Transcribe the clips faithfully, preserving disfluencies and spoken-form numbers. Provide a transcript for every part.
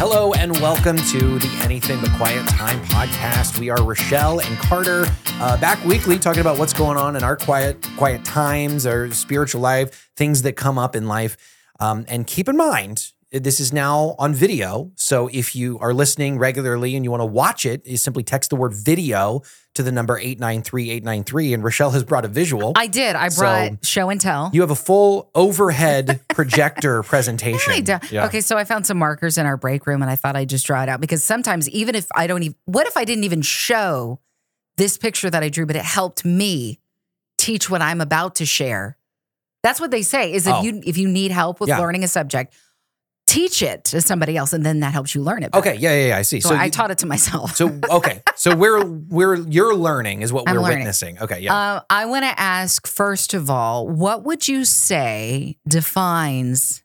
Hello and welcome to the Anything But Quiet Time podcast. We are Rochelle and Carter, uh, back weekly talking about what's going on in our quiet, quiet times, our spiritual life, things that come up in life. Um, and keep in mind, this is now on video. So if you are listening regularly and you want to watch it, you simply text the word video to the number eight nine three eight nine three. And Rochelle has brought a visual. I did. I brought So show and tell. You have a full overhead projector presentation. I do. Yeah. Okay, so I found some markers in our break room and I thought I'd just draw it out because sometimes even if I don't even, what if I didn't even show this picture that I drew, but it helped me teach what I'm about to share? That's what they say is if Oh. you if you need help with Yeah. learning a subject, teach it to somebody else and then that helps you learn it. Okay. Yeah, yeah, yeah. I see. So, I you- taught it to myself. So, okay. So we're, we're, you're learning is what I'm we're learning. witnessing. Okay. Yeah. Uh, I want to ask, first of all, what would you say defines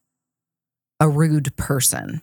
a rude person?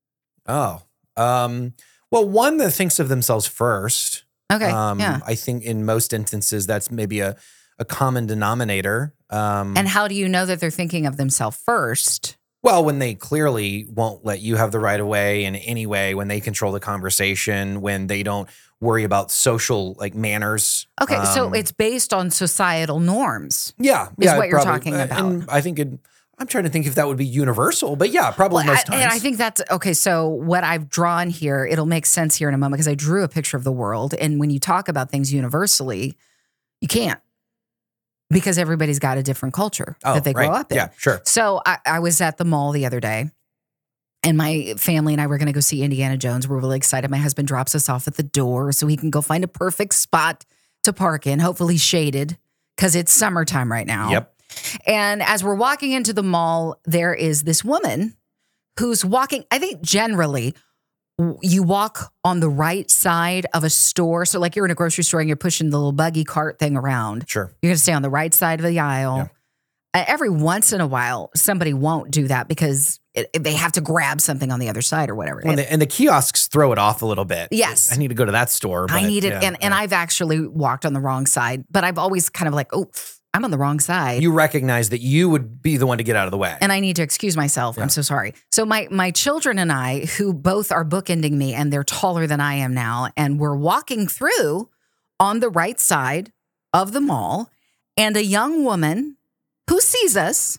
Oh, um, well, one that thinks of themselves first. Okay, Um, yeah. I think in most instances, that's maybe a, a common denominator. Um, And how do you know that they're thinking of themselves first? well, when they clearly won't let you have the right of way in any way, when they control the conversation, when they don't worry about social like manners. Okay, so Um, it's based on societal norms. yeah, is yeah, what you're probably. talking Uh, about. And I think it, I'm trying to think if that would be universal, but yeah, probably Well, most I- times. and I think that's okay. So what I've drawn here, it'll make sense here in a moment because I drew a picture of the world. And when you talk about things universally, you can't because everybody's got a different culture oh, that they right. grow up in. Yeah, sure. So I, I was at the mall the other day. And my family and I were going to go see Indiana Jones. We're really excited. My husband drops us off at the door so he can go find a perfect spot to park in, hopefully shaded, because it's summertime right now. Yep. And as we're walking into the mall, there is this woman who's walking. I think generally w- you walk on the right side of a store. So like you're in a grocery store and you're pushing the little buggy cart thing around. Sure. You're going to stay on the right side of the aisle. Yeah. Uh, Every once in a while, somebody won't do that because it, it- they have to grab something on the other side or whatever. When the, and the kiosks throw it off a little bit. Yes. I need to go to that store. I but need it. yeah, and, and yeah. I've actually walked on the wrong side, but I've always kind of like, oh, I'm on the wrong side. You recognize that you would be the one to get out of the way. and I need to excuse myself. Yeah. I'm so sorry. So my my children and I, who both are bookending me, and they're taller than I am now, and we're walking through on the right side of the mall, and a young woman who sees us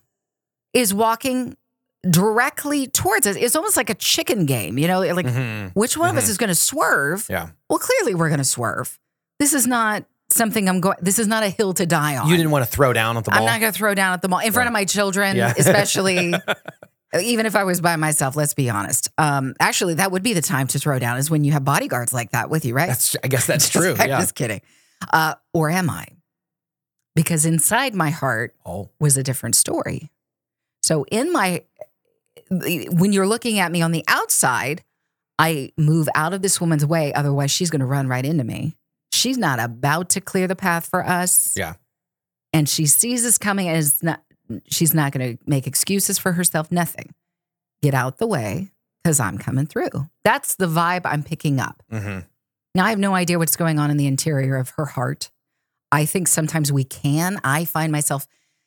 is walking directly towards us. It's almost like a chicken game, you know, like Mhm. which one of us Mhm. is going to swerve? Yeah. Well, clearly we're going to swerve. This is not something I'm going. This is not a hill to die on. You didn't want to throw down at the mall. I'm not going to throw down at the mall in front of my children, Yeah. especially. Even if I was by myself, let's be honest. Um, actually, that would be the time to throw down is when you have bodyguards like that with you, right? That's. I guess that's true. I'm Yeah. just kidding. Uh, or am I? Because inside my heart Oh. was a different story. So in my, when you're looking at me on the outside, I move out of this woman's way. Otherwise, she's going to run right into me. She's not about to clear the path for us. Yeah. And she sees us coming and is not, she's not going to make excuses for herself. Nothing. Get out the way because I'm coming through. That's the vibe I'm picking up. hmm Now, I have no idea what's going on in the interior of her heart. I think sometimes we can. I find myself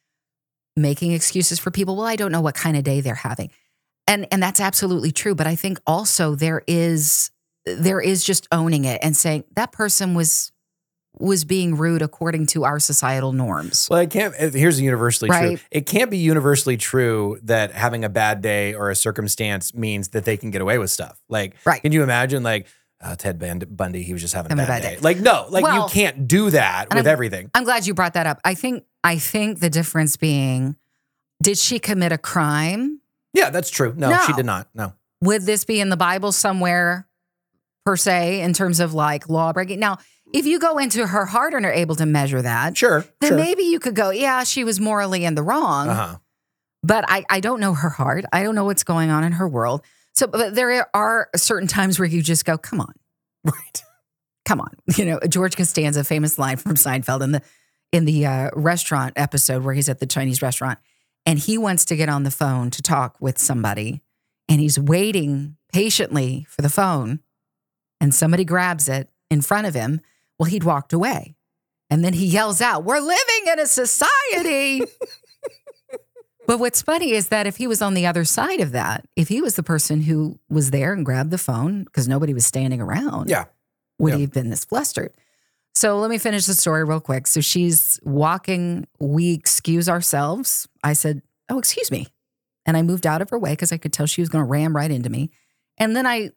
making excuses for people. Well, I don't know what kind of day they're having. And and that's absolutely true. But I think also there is there is just owning it and saying that person was was being rude according to our societal norms. Well, it can't. Here's universally true. Right. It can't be universally true that having a bad day or a circumstance means that they can get away with stuff. Like, Right. can you imagine? Like uh, Ted Band- Bundy, he was just having a Having bad, a bad day. day. Like, no, like Well, you can't do that and with I'm- everything. I'm glad you brought that up. I think I think the difference being, did she commit a crime? Yeah, that's true. No, No. she did not. No. Would this be in the Bible somewhere, per se, in terms of like law breaking? Now, if you go into her heart and are able to measure that, Sure. then sure. maybe you could go, yeah, she was morally in the wrong. Uh-huh. But I, I don't know her heart. I don't know what's going on in her world. So but there are certain times where you just go, come on, Right. come on. You know, George Costanza, famous line from Seinfeld in the in the uh, restaurant episode where he's at the Chinese restaurant. And he wants to get on the phone to talk with somebody. And he's waiting patiently for the phone. And somebody grabs it in front of him. Well, he'd walked away. And then he yells out, we're living in a society But what's funny is that if he was on the other side of that, if he was the person who was there and grabbed the phone because nobody was standing around, Yeah. would Yeah. he have been this flustered? So let me finish the story real quick. So she's walking. We excuse ourselves. I said, oh, excuse me. And I moved out of her way because I could tell she was going to ram right into me. And then I,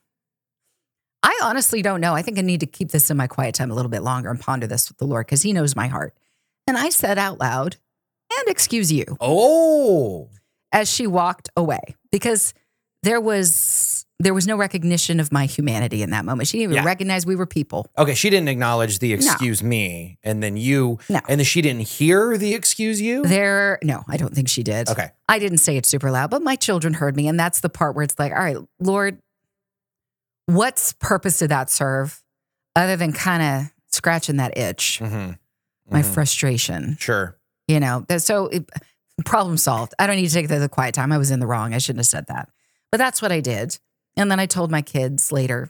I honestly don't know. I think I need to keep this in my quiet time a little bit longer and ponder this with the Lord because he knows my heart. And I said out loud, and excuse you, Oh. as she walked away because there was there was no recognition of my humanity in that moment. She didn't even Yeah. recognize we were people. Okay, she didn't acknowledge the excuse me, and then you, No. and then she didn't hear the excuse you? There, no, I don't think she did. Okay. I didn't say it super loud, but my children heard me. And that's the part where it's like, all right, Lord, what's purpose did that serve other than kind of scratching that itch, Mm-hmm. my frustration, Sure. you know? That- So it, problem solved. I don't need to take the, the quiet time. I was in the wrong. I shouldn't have said that. But that's what I did. And then I told my kids later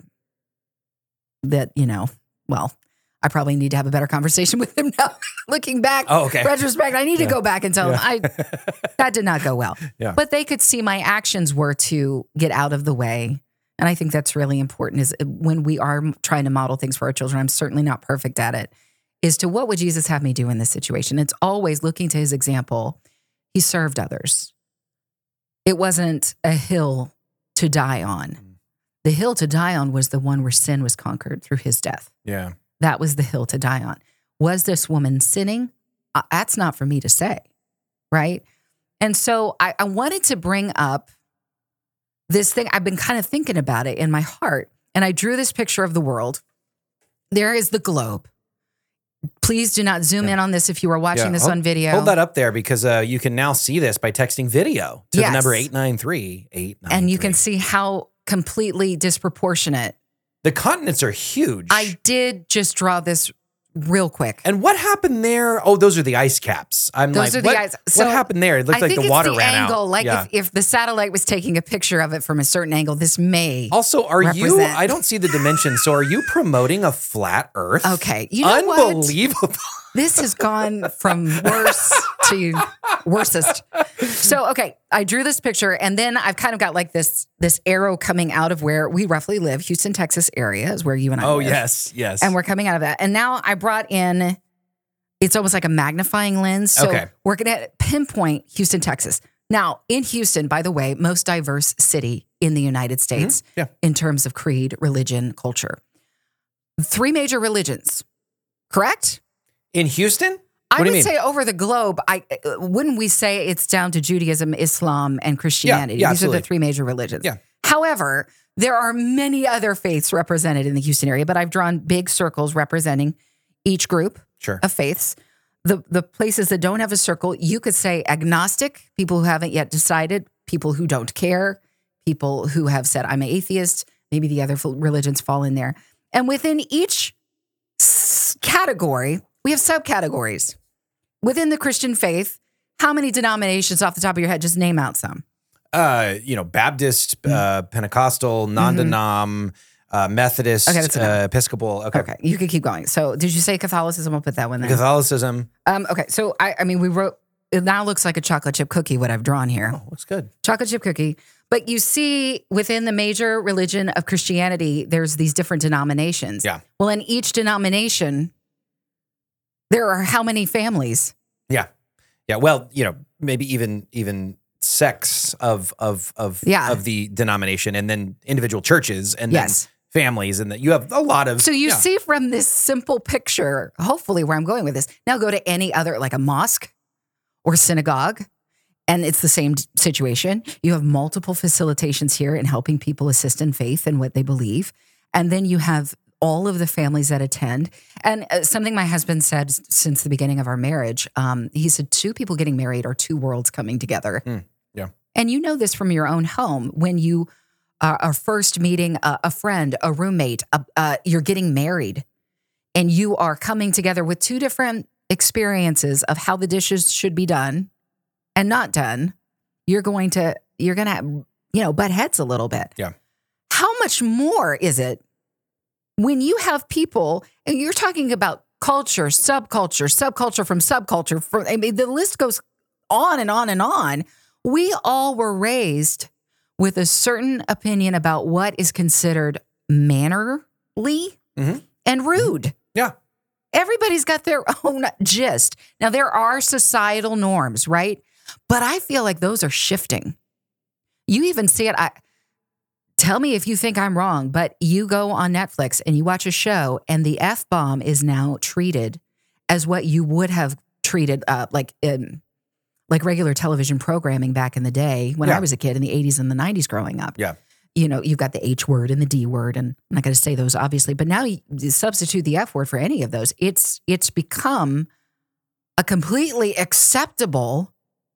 that, you know, well, I probably need to have a better conversation with them now. Looking back, Oh, okay. retrospect, I need Yeah. to go back and tell Yeah. them I that did not go well. Yeah. But they could see my actions were to get out of the way. And I think that's really important is when we are trying to model things for our children, I'm certainly not perfect at it, is to what would Jesus have me do in this situation? It's always looking to his example. He served others. It wasn't a hill to die on. The hill to die on was the one where sin was conquered through his death. Yeah. That was the hill to die on. Was this woman sinning? Uh, that's not for me to say, right? And so I, I wanted to bring up this thing. I've been kind of thinking about it in my heart, and I drew this picture of the world. There is the globe. Please do not zoom Yeah. in on this if you are watching Yeah. this Hold- on video. Hold that up there because uh, you can now see this by texting video to Yes. the number eight nine three eight nine three. And you can see how completely disproportionate. the continents are huge. I did just draw this real quick. and what happened there? Oh, those are the ice caps. I'm Those like, are the what, ice- so what happened there? It looked I like think the it's water the ran angle. out. Like yeah. if, if the satellite was taking a picture of it from a certain angle, this may. Also, are you? represent- I don't see the dimensions. So, are you promoting a flat Earth? Okay, you know what? Unbelievable. This has gone from worse to worsest. So, okay, I drew this picture, and then I've kind of got like this this arrow coming out of where we roughly live. Houston, Texas area is where you and I Oh live. yes, yes. And we're coming out of that. And now I brought in, it's almost like a magnifying lens. So Okay. we're going to pinpoint Houston, Texas. Now, in Houston, by the way, most diverse city in the United States Yeah. in terms of creed, religion, culture. Three major religions, correct? in Houston. I What do would you mean? say over the globe, I uh, wouldn't we say it's down to Judaism, Islam, and Christianity? yeah, These are absolutely. the three major religions. Yeah. However, there are many other faiths represented in the Houston area, but I've drawn big circles representing each group Sure. of faiths. The the places that don't have a circle, you could say agnostic, people who haven't yet decided, people who don't care, people who have said, I'm an atheist. Maybe the other religions fall in there. And within each s- category, we have subcategories. Within the Christian faith, how many denominations off the top of your head? Just name out some. Uh, you know, Baptist, uh, Pentecostal, non-denom, uh, Methodist, Mm-hmm. Okay, that's enough. uh, Episcopal. Okay. Okay, you could keep going. So did you say Catholicism? I'll put that one there. Catholicism. Um, okay, so I, I mean, we wrote, it now looks like a chocolate chip cookie, what I've drawn here. Oh, looks good. Chocolate chip cookie. But you see within the major religion of Christianity, there's these different denominations. Yeah. Well, in each denomination, there are how many families? Yeah. Yeah. Well, you know, maybe even even sects of of of Yeah. of the denomination, and then individual churches, and Yes. then families, and that you have a lot of. So you yeah. see from this simple picture, hopefully where I'm going with this. Now go to any other, like a mosque or synagogue, and it's the same situation. You have multiple facilitations here in helping people assist in faith and what they believe. And then you have all of the families that attend. And uh, something my husband said s- since the beginning of our marriage, um, he said, two people getting married are two worlds coming together. Mm, yeah. And you know this from your own home when you uh, are first meeting a, a friend, a roommate, a, uh, you're getting married, and you are coming together with two different experiences of how the dishes should be done and not done. You're going to, you're going to, you know, butt heads a little bit. Yeah. How much more is it when you have people, and you're talking about culture, subculture, subculture from subculture, from, I mean, the list goes on and on and on. We all were raised with a certain opinion about what is considered mannerly Mm-hmm. and rude. Yeah. Everybody's got their own gist. Now, there are societal norms, right? But I feel like those are shifting. You even see it. I, tell me if you think I'm wrong, but you go on Netflix and you watch a show and the F-bomb is now treated as what you would have treated uh, like in like regular television programming back in the day when Yeah. I was a kid in the eighties and the nineties growing up. Yeah. You know, you've got the H word and the D word, and I'm not going to say those obviously, but now you, you substitute the F word for any of those. It's it's become a completely acceptable,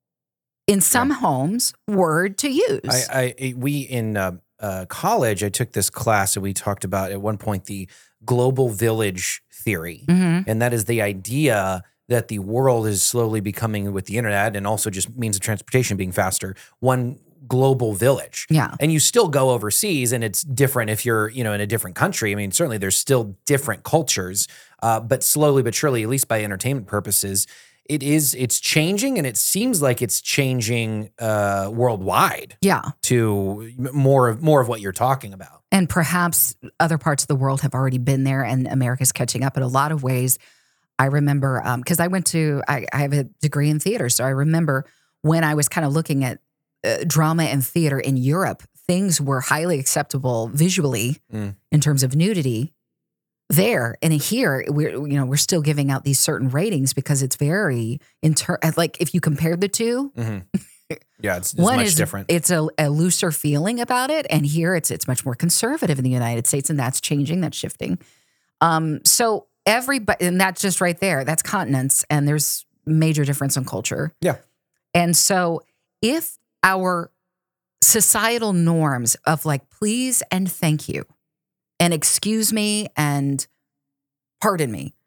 in some yeah. homes, word to use. I, I we in uh, uh, college, I took this class and we talked about at one point the global village theory, mm-hmm. and that is the idea that the world is slowly becoming, with the internet and also just means of transportation being faster, one global village. Yeah. And you still go overseas and it's different if you're, you know, in a different country. I mean, certainly there's still different cultures, uh, but slowly but surely, at least by entertainment purposes, it is, it's changing, and it seems like it's changing uh, worldwide. Yeah. To more of, more of what you're talking about. And perhaps other parts of the world have already been there, and America's catching up in a lot of ways. I remember, um, cause I went to, I, I have a degree in theater. So I remember when I was kind of looking at Uh, drama and theater in Europe, things were highly acceptable visually mm. in terms of nudity there. And here, we're you know we're still giving out these certain ratings because it's very inter like if you compare the two, mm-hmm. yeah, it's, it's one much is different. It's a, a looser feeling about it, and here it's it's much more conservative in the United States, and that's changing, that's shifting. Um, so everybody, and that's just right there. That's continents, and there's major difference in culture. Yeah, and so if our societal norms of like, please and thank you and excuse me and pardon me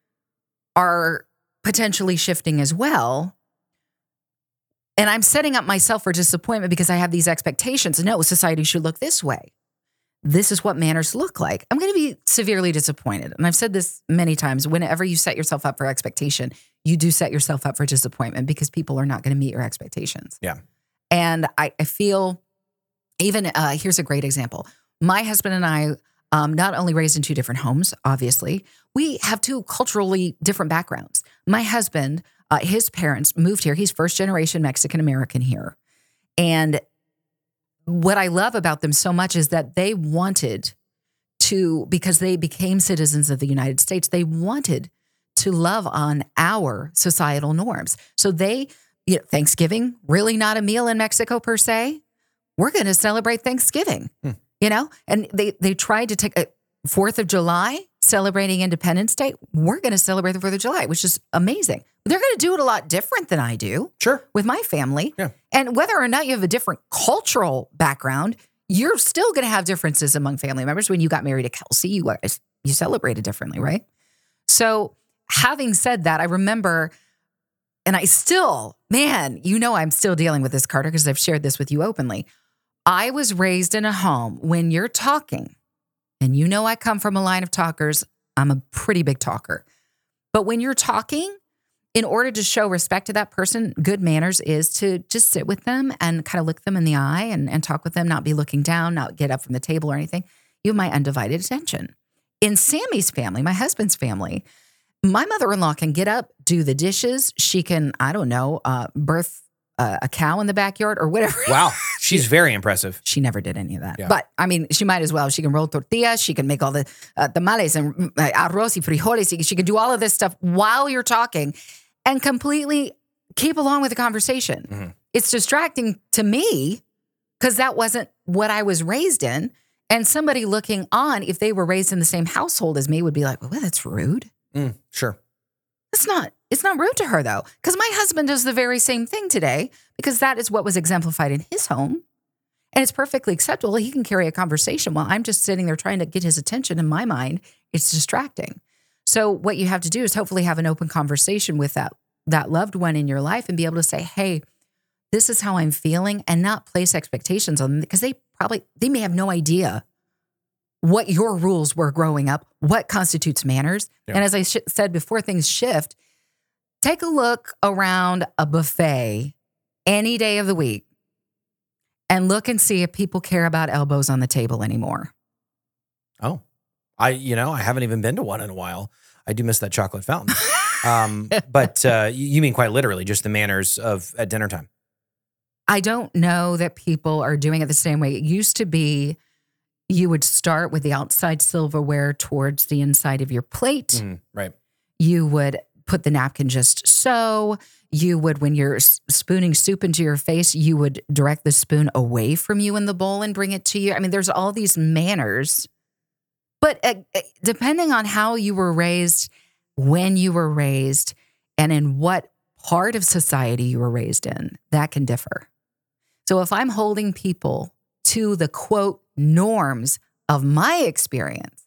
are potentially shifting as well. And I'm setting up myself for disappointment because I have these expectations. No, society should look this way. This is what manners look like. I'm going to be severely disappointed. And I've said this many times. Whenever you set yourself up for expectation, you do set yourself up for disappointment because people are not going to meet your expectations. Yeah. And I, I feel even, uh, here's a great example. My husband and I, um, not only raised in two different homes, obviously, we have two culturally different backgrounds. My husband, uh, his parents moved here. He's first generation Mexican-American here. And what I love about them so much is that they wanted to, because they became citizens of the United States, they wanted to love on our societal norms. So they, you know, Thanksgiving, really not a meal in Mexico per se. We're going to celebrate Thanksgiving, hmm. you know? And they they tried to take a fourth of July, celebrating Independence Day. We're going to celebrate the fourth of July, which is amazing. They're going to do it a lot different than I do. Sure. With my family. Yeah. And whether or not you have a different cultural background, you're still going to have differences among family members. When you got married to Kelsey, you, you celebrated differently, right? So having said that, I remember... And I still, man, you know I'm still dealing with this, Carter, because I've shared this with you openly. I was raised in a home when you're talking, and you know I come from a line of talkers. I'm a pretty big talker. But when you're talking, in order to show respect to that person, good manners is to just sit with them and kind of look them in the eye and, and talk with them, not be looking down, not get up from the table or anything. You have my undivided attention. In Sammy's family, my husband's family, my mother-in-law can get up, do the dishes. She can, I don't know, uh, birth uh, a cow in the backyard or whatever. Wow. She's very impressive. She never did any of that. Yeah. But, I mean, she might as well. She can roll tortillas. She can make all the uh, tamales and uh, arroz y frijoles. She can do all of this stuff while you're talking and completely keep along with the conversation. Mm-hmm. It's distracting to me because that wasn't what I was raised in. And somebody looking on, if they were raised in the same household as me, would be like, well, that's rude. Mm, sure. It's not, it's not rude to her though. Because my husband does the very same thing today because that is what was exemplified in his home. And it's perfectly acceptable. He can carry a conversation while I'm just sitting there trying to get his attention. In my mind, it's distracting. So what you have to do is hopefully have an open conversation with that, that loved one in your life and be able to say, hey, this is how I'm feeling, and not place expectations on them because they probably, they may have no idea what your rules were growing up, what constitutes manners. Yeah. And as I sh- said before, things shift. Take a look around a buffet any day of the week and look and see if people care about elbows on the table anymore. Oh, I, you know, I haven't even been to one in a while. I do miss that chocolate fountain. um, but uh, you mean quite literally just the manners of at dinner time? I don't know that people are doing it the same way. It used to be you would start with the outside silverware towards the inside of your plate. Mm, right. You would put the napkin just so. You would, when you're spooning soup into your face, you would direct the spoon away from you in the bowl and bring it to you. I mean, there's all these manners. But uh, depending on how you were raised, when you were raised, and in what part of society you were raised in, that can differ. So if I'm holding people to the quote norms of my experience,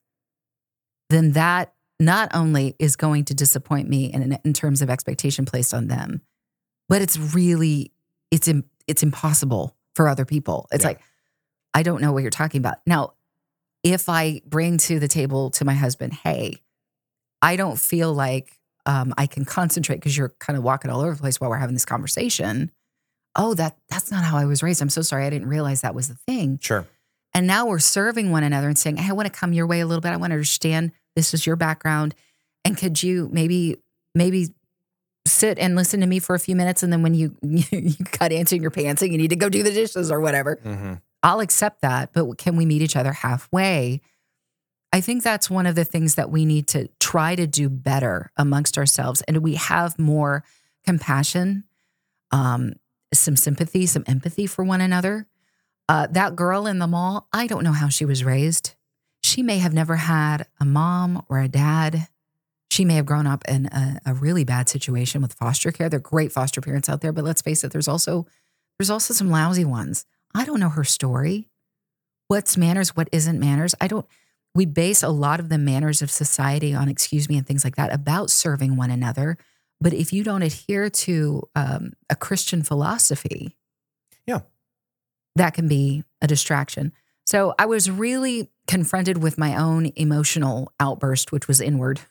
then that not only is going to disappoint me in, in terms of expectation placed on them, but it's really, it's it's impossible for other people. It's Yeah. like, I don't know what you're talking about. Now, if I bring to the table to my husband, hey, I don't feel like um, I can concentrate because you're kind of walking all over the place while we're having this conversation. Oh, that that's not how I was raised. I'm so sorry. I didn't realize that was the thing. Sure. And now we're serving one another and saying, hey, I want to come your way a little bit. I want to understand this is your background. And could you maybe, maybe sit and listen to me for a few minutes? And then when you, you got answering your pants and you need to go do the dishes or whatever, Mm-hmm. I'll accept that. But can we meet each other halfway? I think that's one of the things that we need to try to do better amongst ourselves. And we have more compassion, um, some sympathy, some empathy for one another. Uh, that girl in the mall, I don't know how she was raised. She may have never had a mom or a dad. She may have grown up in a, a really bad situation with foster care. There are great foster parents out there, but let's face it, there's also there's also some lousy ones. I don't know her story. What's manners? What isn't manners? I don't. We base a lot of the manners of society on excuse me and things like that about serving one another. But if you don't adhere to um, a Christian philosophy, Yeah. that can be a distraction. So I was really confronted with my own emotional outburst, which was inward,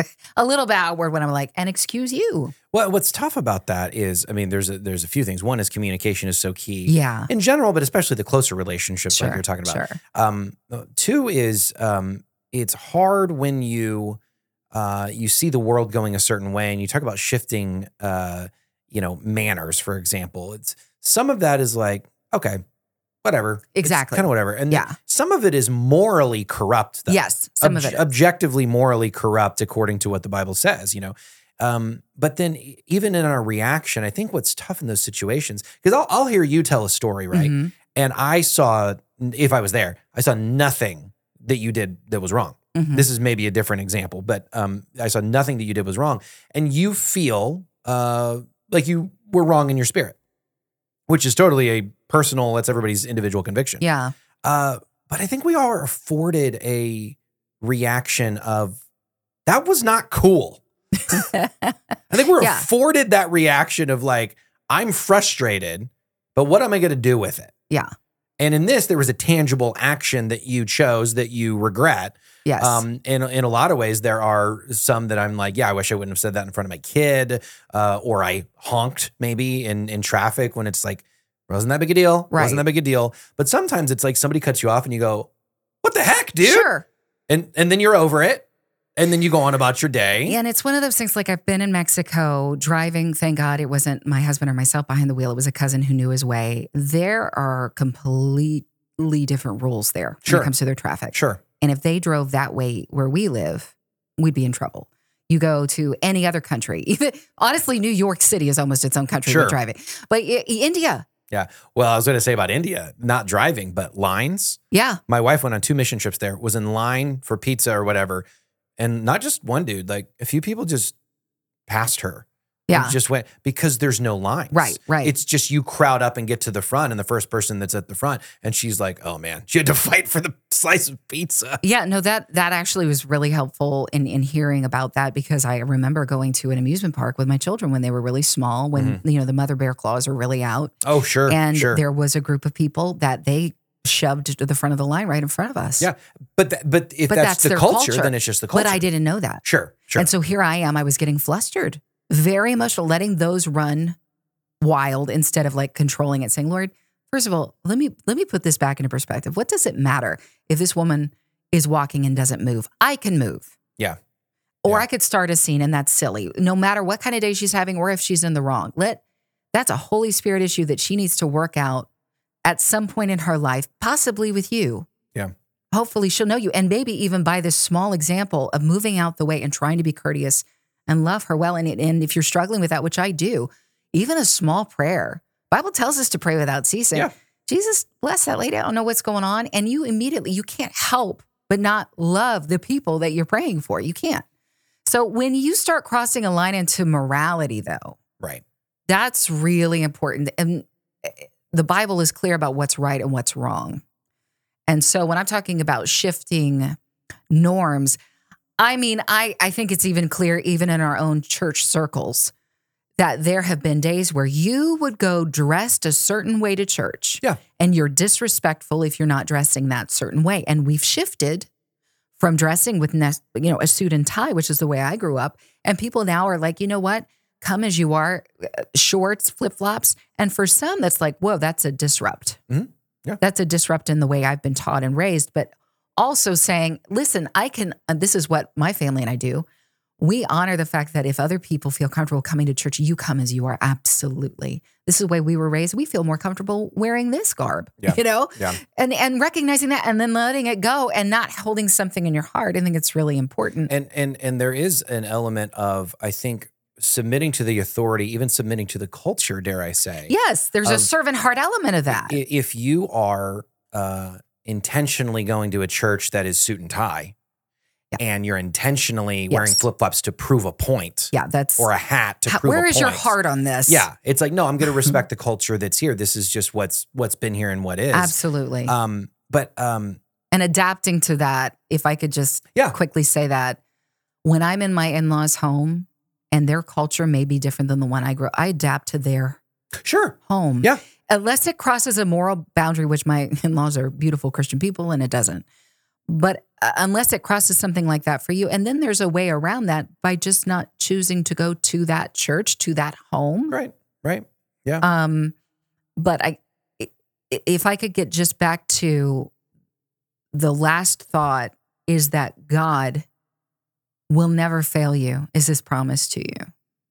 a little bit outward when I'm like, and excuse you. Well, what's tough about that is, I mean, there's a, there's a few things. One is communication is so key Yeah. in general, but especially the closer relationships Sure, like you're talking about. sure. Um, two is um, it's hard when you uh, you see the world going a certain way, and you talk about shifting, uh, you know, manners, for example. It's some of that is like, okay, whatever, Exactly. kind of whatever, and Yeah. some of it is morally corrupt. Though. Yes, some of Obj- it is. objectively morally corrupt according to what the Bible says. You know. Um, but then e- even in our reaction, I think what's tough in those situations, because I'll, I'll hear you tell a story, right? Mhm. And I saw, if I was there, I saw nothing that you did that was wrong. Mhm. This is maybe a different example, but um, I saw nothing that you did was wrong. And you feel uh, like you were wrong in your spirit, which is totally a personal, that's everybody's individual conviction. Yeah. Uh, but I think we are afforded a reaction of, that was not cool. I think we're Yeah. afforded that reaction of like, I'm frustrated, but what am I going to do with it? Yeah. And in this, there was a tangible action that you chose that you regret. Yes. Um, in, in a lot of ways, there are some that I'm like, yeah, I wish I wouldn't have said that in front of my kid, uh, or I honked maybe in, in traffic when it's like, wasn't that big a deal? Right. Wasn't that big a deal? But sometimes it's like somebody cuts you off and you go, what the heck, dude? Sure. And, and then you're over it. And then you go on about your day. And it's one of those things like I've been in Mexico driving. Thank God it wasn't my husband or myself behind the wheel. It was a cousin who knew his way. There are completely different rules there when Sure. it comes to their traffic. Sure. And if they drove that way where we live, we'd be in trouble. You go to any other country. Even honestly, New York City is almost its own country Sure. with driving. But I- India, Yeah. Well, I was going to say about India, not driving, but lines. yeah, My wife went on two mission trips there, was in line for pizza or whatever. And not just one dude, like a few people just passed her. yeah, And just went because there's no lines. Right, right. It's just you crowd up and get to the front, and the first person that's at the front, and she's like, "Oh man, she had to fight for the slice of pizza." yeah. No, that that actually was really helpful in in hearing about that because I remember going to an amusement park with my children when they were really small, when you know the mother bear claws are really out, Oh sure, and sure. there was a group of people that they shoved to the front of the line right in front of us. Yeah, but th- but if But that's, that's the their culture, culture. then it's just the culture. But I didn't know that. Sure, sure. And so here I am. I was getting flustered, very emotional, letting those run wild instead of like controlling it, saying, Lord, first of all, let me let me put this back into perspective. What does it matter if this woman is walking and doesn't move? I can move. Yeah. Or Yeah. I could start a scene and that's silly. No matter what kind of day she's having or if she's in the wrong. Let that's a Holy Spirit issue that she needs to work out at some point in her life, possibly with you. Yeah. Hopefully she'll know you. And maybe even by this small example of moving out the way and trying to be courteous and love her well. And, and if you're struggling with that, which I do, even a small prayer, Bible tells us to pray without ceasing. Yeah. Jesus, bless that lady. I don't know what's going on. And you immediately, you can't help but not love the people that you're praying for. You can't. So when you start crossing a line into morality, though, Right. that's really important. And the Bible is clear about what's right and what's wrong. And so when I'm talking about shifting norms, I mean, I, I think it's even clear, even in our own church circles, that there have been days where you would go dressed a certain way to church. Yeah. And you're disrespectful if you're not dressing that certain way. And we've shifted from dressing with, ne- you know, a suit and tie, which is the way I grew up. And people now are like, you know what? Come as you are, shorts, flip-flops. And for some, that's like, whoa, that's a disrupt. Mhm. Yeah. That's a disrupt in the way I've been taught and raised. But also saying, listen, I can, and this is what my family and I do. We honor the fact that if other people feel comfortable coming to church, you come as you are. Absolutely. This is the way we were raised. We feel more comfortable wearing this garb, Yeah. you know, Yeah. and, and recognizing that and then letting it go and not holding something in your heart. I think it's really important. And and and there is an element of, I think, submitting to the authority, even submitting to the culture, dare I say. Yes, there's a Of- servant heart element of that. I- If you are uh, intentionally going to a church that is suit and tie, Yeah. and you're intentionally wearing Yes. flip-flops to prove a point, Yeah, that's or a hat to how- prove a where point. is your heart on this? Yeah, it's like, no, I'm going to respect the culture that's here. This is just what's what's been here and what is. Absolutely. Um, but um, And adapting to that, if I could just Yeah. quickly say that, when I'm in my in-laws' home and their culture may be different than the one I grew up, I adapt to their sure, home. Yeah. Unless it crosses a moral boundary, which my in-laws are beautiful Christian people and it doesn't. But uh, unless it crosses something like that for you, and then there's a way around that by just not choosing to go to that church, to that home. right, right, yeah, Um, but I, i- if I could get just back to the last thought is that God will never fail you, is his promise to you.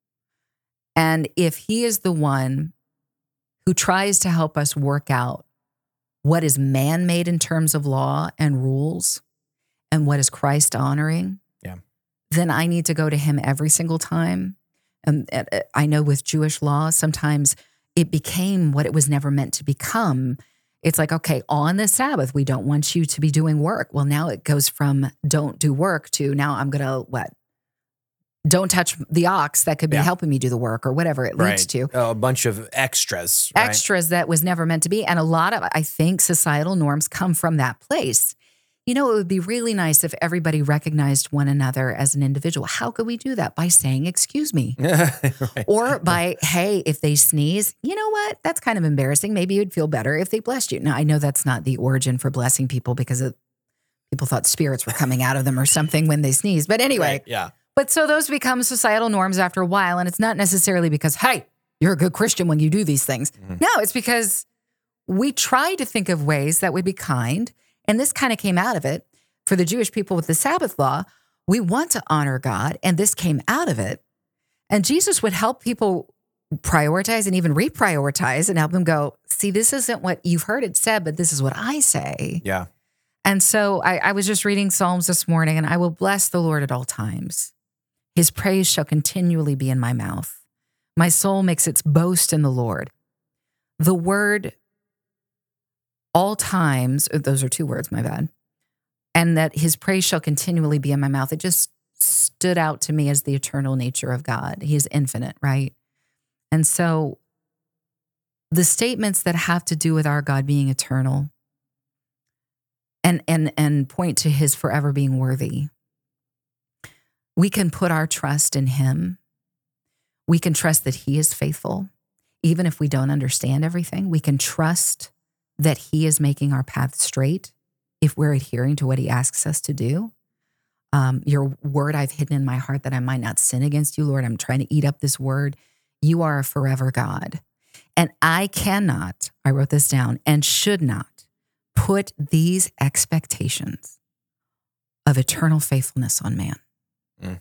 And if he is the one who tries to help us work out what is man-made in terms of law and rules and what is Christ honoring, Yeah. then I need to go to him every single time. And uh, I know with Jewish law, sometimes it became what it was never meant to become. It's like, okay, on the Sabbath, we don't want you to be doing work. Well, now it goes from don't do work to now I'm going to what? Don't touch the ox that could be Yeah. helping me do the work or whatever it leads right. to. Oh, a bunch of extras, right? Extras that was never meant to be. And a lot of, I think, societal norms come from that place. You know, it would be really nice if everybody recognized one another as an individual. How could we do that? By saying, excuse me. Right. Or by, hey, if they sneeze, you know what? That's kind of embarrassing. Maybe you'd feel better if they blessed you. Now, I know that's not the origin for blessing people because it, people thought spirits were coming out of them or something when they sneezed. But anyway, Right, yeah, but so those become societal norms after a while. And it's not necessarily because, hey, you're a good Christian when you do these things. Mhm. No, it's because we try to think of ways that would be kind. And this kind of came out of it. For the Jewish people with the Sabbath law, we want to honor God. And this came out of it. And Jesus would help people prioritize and even reprioritize and help them go, see, this isn't what you've heard it said, but this is what I say. yeah, And so I, I was just reading Psalms this morning, and I will bless the Lord at all times. His praise shall continually be in my mouth. My soul makes its boast in the Lord. The word all times, those are two words, my bad. And that his praise shall continually be in my mouth. It just stood out to me as the eternal nature of God. He is infinite, right? And so the statements that have to do with our God being eternal and and and point to his forever being worthy. We can put our trust in him. We can trust that he is faithful. Even if we don't understand everything, we can trust that he is making our path straight if we're adhering to what he asks us to do. Um, your word I've hidden in my heart that I might not sin against you, Lord. I'm trying to eat up this word. You are a forever God. And I cannot, I wrote this down, and should not put these expectations of eternal faithfulness on man. Mm.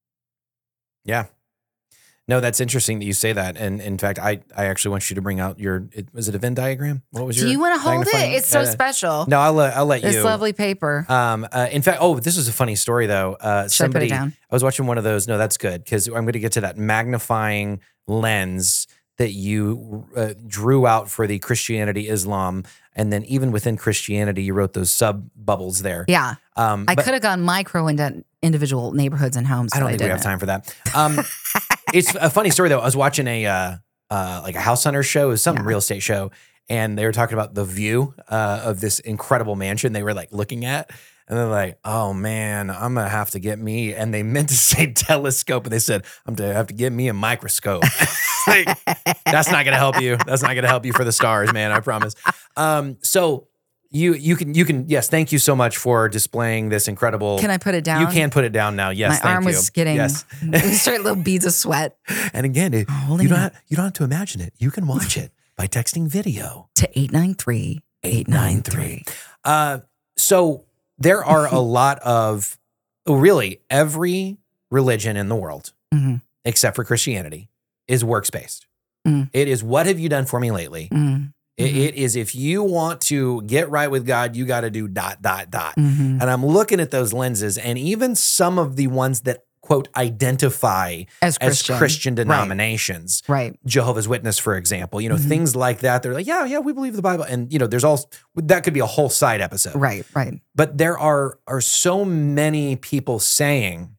Yeah. No, that's interesting that you say that. And in fact, I, I actually want you to bring out your, it, was it a Venn diagram? What was Do your you want to hold it? magnifying- It's so uh, special. No, I'll, let- I'll let This you. lovely paper. Um, uh, in fact, oh, this is a funny story though. Uh, Should somebody, I put it down? I was watching one of those. No, that's good. Cause I'm going to get to that magnifying lens that you uh, drew out for the Christianity, Islam. And then even within Christianity, you wrote those sub bubbles there. Yeah. Um, I but could have gone micro into individual neighborhoods and homes. I don't but think we have didn't. time for that. Um, it's a funny story though. I was watching a, uh, uh, like a house hunter show, it was some Yeah. real estate show. And they were talking about the view uh, of this incredible mansion they were like looking at. And they're like, oh man, I'm going to have to get me. And they meant to say telescope. And they said, I'm going to have to get me a microscope. Like, that's not going to help you. That's not going to help you for the stars, man. I promise. Um, so you, you can, you can, yes. Thank you so much for displaying this incredible. Can I put it down? You can put it down now. Yes. My thank arm you. was getting yes. straight little beads of sweat. And again, it, holding you don't, it have, you don't have to imagine it. You can watch it by texting video. To eight nine three, eight nine three. Uh, so there are a lot of, really every religion in the world, Mhm. except for Christianity, is works-based. Mm. It is, what have you done for me lately? Mm. It, it is, if you want to get right with God, you got to do dot, dot, dot. Mhm. And I'm looking at those lenses, and even some of the ones that, quote, identify As as Christian. Christian Right. denominations, Right. Jehovah's Witness, for example, you know, Mhm. things like that. They're like, yeah, yeah, we believe the Bible. And, you know, there's all, that could be a whole side episode. Right. Right. But there are, are so many people saying,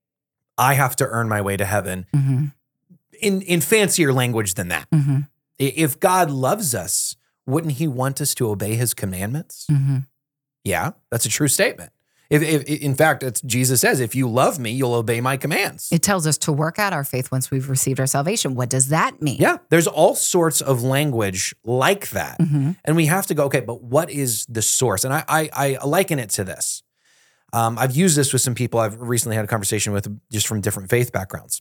I have to earn my way to heaven Mm-hmm. in, in fancier language than that. Mm-hmm. I- If God loves us, wouldn't he want us to obey his commandments? Mm-hmm. Yeah, that's a true statement. If, if in fact, it's, Jesus says, if you love me, you'll obey my commands. It tells us to work out our faith once we've received our salvation. What does that mean? Yeah, there's all sorts of language like that. Mm-hmm. And we have to go, okay, but what is the source? And I I, I liken it to this. Um, I've used this with some people I've recently had a conversation with just from different faith backgrounds.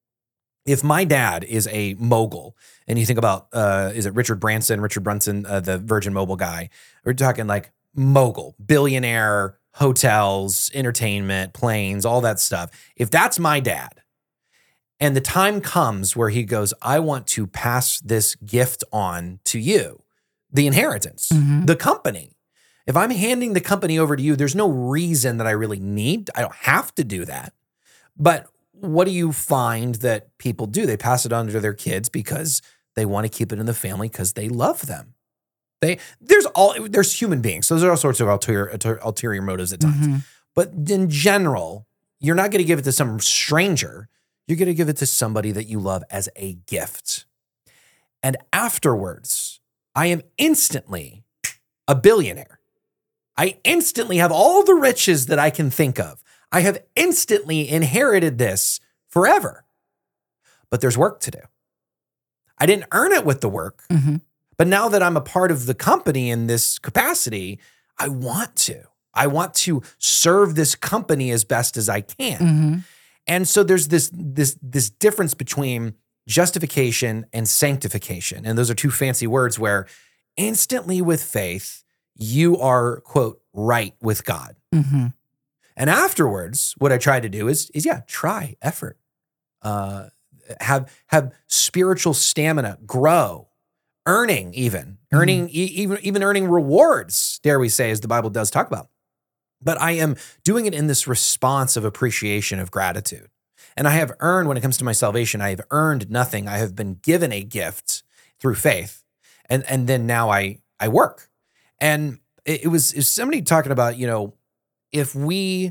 If my dad is a mogul, and you think about, uh, is it Richard Branson, Richard Brunson, uh, the Virgin Mobile guy, we're talking like mogul, billionaire, hotels, entertainment, planes, all that stuff. If that's my dad, and the time comes where he goes, I want to pass this gift on to you, the inheritance, Mhm. the company. If I'm handing the company over to you, there's no reason that I really need, I don't have to do that. But what do you find that people do? They pass it on to their kids because they want to keep it in the family because they love them. They there's all there's human beings, so there's all sorts of ulterior ulterior motives at times. Mhm. But in general, you're not going to give it to some stranger. You're going to give it to somebody that you love as a gift. And afterwards, I am instantly a billionaire. I instantly have all the riches that I can think of. I have instantly inherited this forever. But there's work to do. I didn't earn it with the work. Mhm. But now that I'm a part of the company in this capacity, I want to. I want to serve this company as best as I can. Mhm. And so there's this this this difference between justification and sanctification. And those are two fancy words where instantly with faith, you are, quote, right with God. Mhm. And afterwards, what I try to do is, is yeah, try, effort, uh, have have spiritual stamina, grow, earning even, earning e- even even earning rewards, dare we say, as the Bible does talk about. But I am doing it in this response of appreciation, of gratitude. And I have earned, when it comes to my salvation, I have earned nothing. I have been given a gift through faith. And and then now I I work. And it, it was, it was somebody talking about, you know, if we,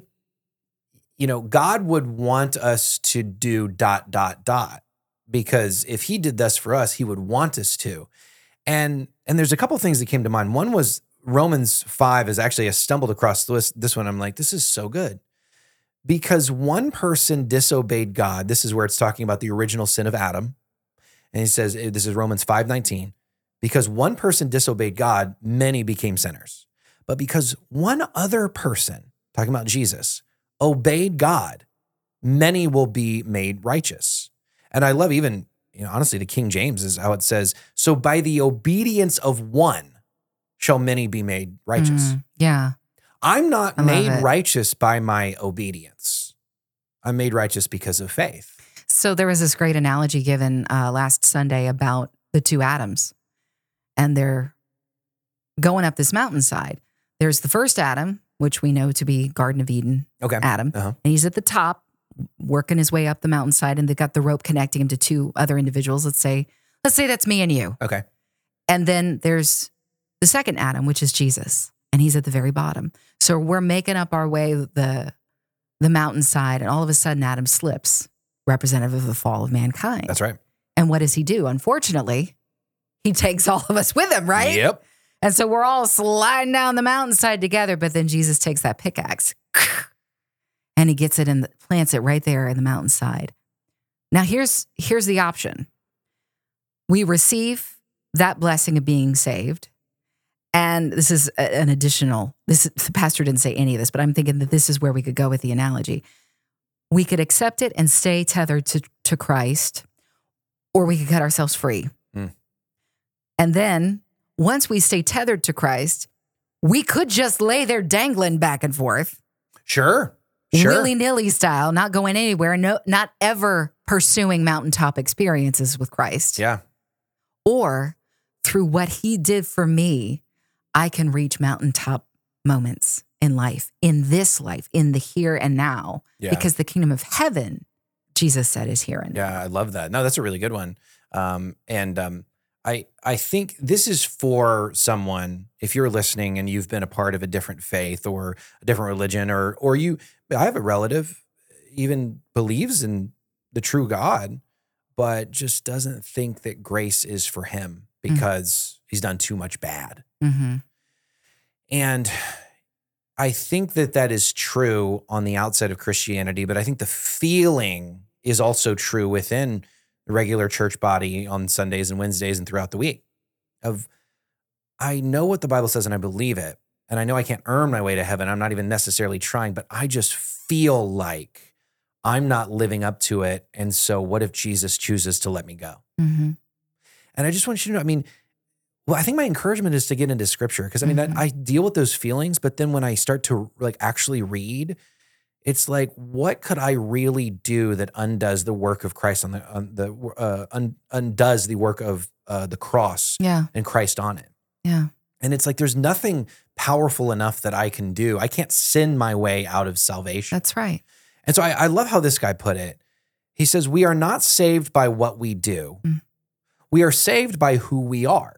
you know, God would want us to do dot, dot, dot, because if he did this for us, he would want us to. And, and there's a couple of things that came to mind. One was Romans five is actually, I stumbled across this, this one. I'm like, this is so good. Because one person disobeyed God. This is where it's talking about the original sin of Adam. And he says, this is Romans five nineteen. Because one person disobeyed God, many became sinners. But because one other person, talking about Jesus, obeyed God, many will be made righteous. And I love even you know, honestly, the King James is how it says, so by the obedience of one shall many be made righteous. Mm, yeah. I'm not I love made it. righteous by my obedience. I'm made righteous because of faith. So there was this great analogy given uh, last Sunday about the two Adams, and they're going up this mountainside. There's the first Adam, which we know to be Garden of Eden Okay. Adam, Uh-huh. and he's at the top, working his way up the mountainside, and they got the rope connecting him to two other individuals. Let's say, let's say that's me and you. Okay. And then there's the second Adam, which is Jesus, and he's at the very bottom. So we're making up our way the the mountainside, and all of a sudden Adam slips, representative of the fall of mankind. That's right. And what does he do? Unfortunately, he takes all of us with him, right? Yep. And so we're all sliding down the mountainside together, but then Jesus takes that pickaxe and he gets it and plants it right there in the mountainside. Now here's here's the option. We receive that blessing of being saved. And this is a- an additional, this the pastor didn't say any of this, but I'm thinking that this is where we could go with the analogy. We could accept it and stay tethered to, to Christ, or we could cut ourselves free. Mm. And then once we stay tethered to Christ, we could just lay there dangling back and forth, Sure. Sure. willy-nilly style, not going anywhere, no, not ever pursuing mountaintop experiences with Christ. Yeah. Or through what he did for me, I can reach mountaintop moments in life, in this life, in the here and now, Yeah. because the kingdom of heaven, Jesus said, is here and now. Yeah, I love that. No, that's a really good one. Um, and um, I I think this is for someone, if you're listening and you've been a part of a different faith or a different religion, or or you, I have a relative even believes in the true God, but just doesn't think that grace is for him because he's done too much bad. Mm-hmm. And I think that that is true on the outside of Christianity, but I think the feeling is also true within the regular church body on Sundays and Wednesdays and throughout the week of, I know what the Bible says and I believe it. And I know I can't earn my way to heaven. I'm not even necessarily trying, but I just feel like I'm not living up to it. And so what if Jesus chooses to let me go? Mm-hmm. And I just want you to know, I mean, well, I think my encouragement is to get into scripture because I mean, Mhm. that, I deal with those feelings, but then when I start to like actually read, it's like, what could I really do that undoes the work of Christ on the, on the uh, un, undoes the work of uh, the cross Yeah. and Christ on it? Yeah. And it's like, there's nothing powerful enough that I can do. I can't sin my way out of salvation. That's right. And so I, I love how this guy put it. He says, we are not saved by what we do. Mm. We are saved by who we are.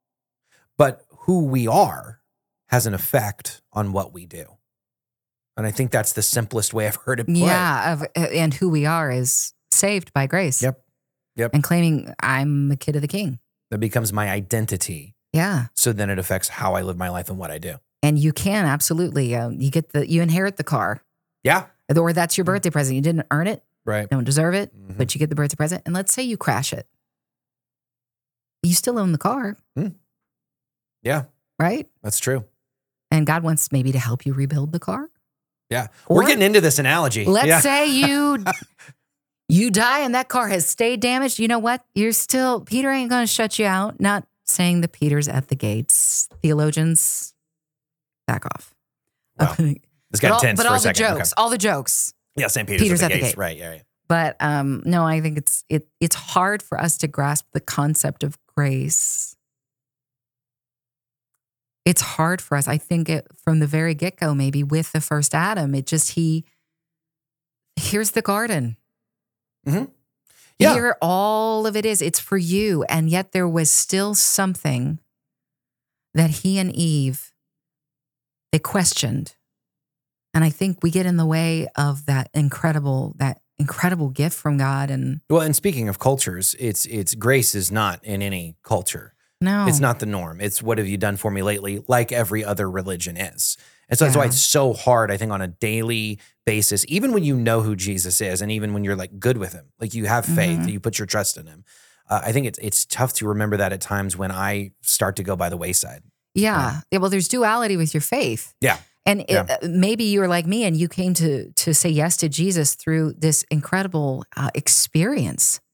But who we are has an effect on what we do. And I think that's the simplest way I've heard it put. Yeah. Of, and who we are is saved by grace. Yep. Yep. And claiming I'm a kid of the king. That becomes my identity. Yeah. So then it affects how I live my life and what I do. And you can absolutely, uh, you get the, you inherit the car, Yeah. or that's your birthday present. You didn't earn it, Right. don't deserve it, Mhm. but you get the birthday present. And let's say you crash it. You still own the car, Yeah. right? That's true. And God wants maybe to help you rebuild the car. Yeah. Or- We're getting into this analogy. Let's yeah. say you you die and that car has stayed damaged. You know what? You're still, Peter ain't going to shut you out. Not saying that Peter's at the gates. Theologians, back off. Wow. This But got all, tense but for all a the second. Okay. jokes, all the jokes. Yeah, Saint Peter's, Peter's at the at the gates. gate. Right, yeah, yeah. But um, no, I think it's it it's hard for us to grasp the concept of grace. It's hard for us. I think it from the very get-go, maybe with the first Adam, it just he here's the garden. Mm-hmm. Yeah. Here all of it is. It's for you. And yet there was still something that he and Eve, they questioned. And I think we get in the way of that incredible, that incredible gift from God. And Well, and speaking of cultures, it's it's grace is not in any culture. no, It's not the norm. It's what have you done for me lately, like every other religion is. And so that's why Yeah. it's so hard, I think, on a daily basis, even when you know who Jesus is and even when you're like good with him, like you have faith, Mhm. you put your trust in him. Uh, I think it's it's tough to remember that at times when I start to go by the wayside. Yeah. yeah. Well, there's duality with your faith. Yeah. And it, Yeah. uh, maybe you were like me and you came to to say yes to Jesus through this incredible uh, experience,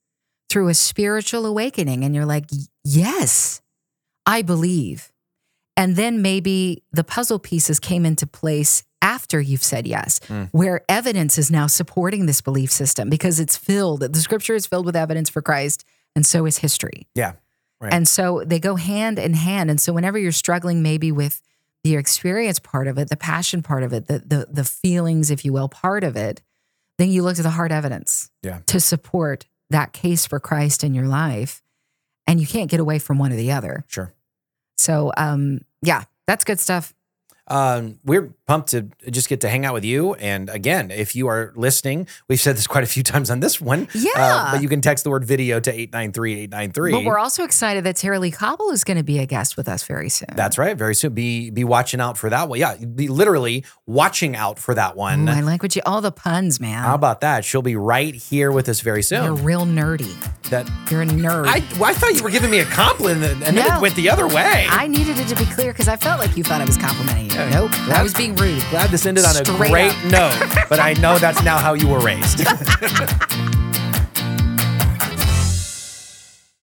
through a spiritual awakening and you're like, yes, I believe. And then maybe the puzzle pieces came into place after you've said yes, mm. where evidence is now supporting this belief system because it's filled, the scripture is filled with evidence for Christ, and so is history. Yeah. Right. And so they go hand in hand. And so whenever you're struggling maybe with the experience part of it, the passion part of it, the the the feelings, if you will, part of it, then you look to the hard evidence yeah. to support that case for Christ in your life. And you can't get away from one or the other. Sure. So, um, yeah, that's good stuff. Um, we're pumped to just get to hang out with you. And again, if you are listening, we've said this quite a few times on this one. Yeah. Uh, but you can text the word video to eight nine three eight nine three. But we're also excited that Tara Lee Cobble is going to be a guest with us very soon. That's right. Very soon. Be be watching out for that one. Yeah. Be literally watching out for that one. Ooh, I like what you, all the puns, man. How about that? She'll be right here with us very soon. You're real nerdy. That You're a nerd. I, well, I thought you were giving me a compliment and No. then it went the other way. I needed it to be clear because I felt like you thought I was complimenting you. Yeah. Nope. Glad- I was being rude. Glad this ended on a Straight great up. note, but I know that's now how you were raised.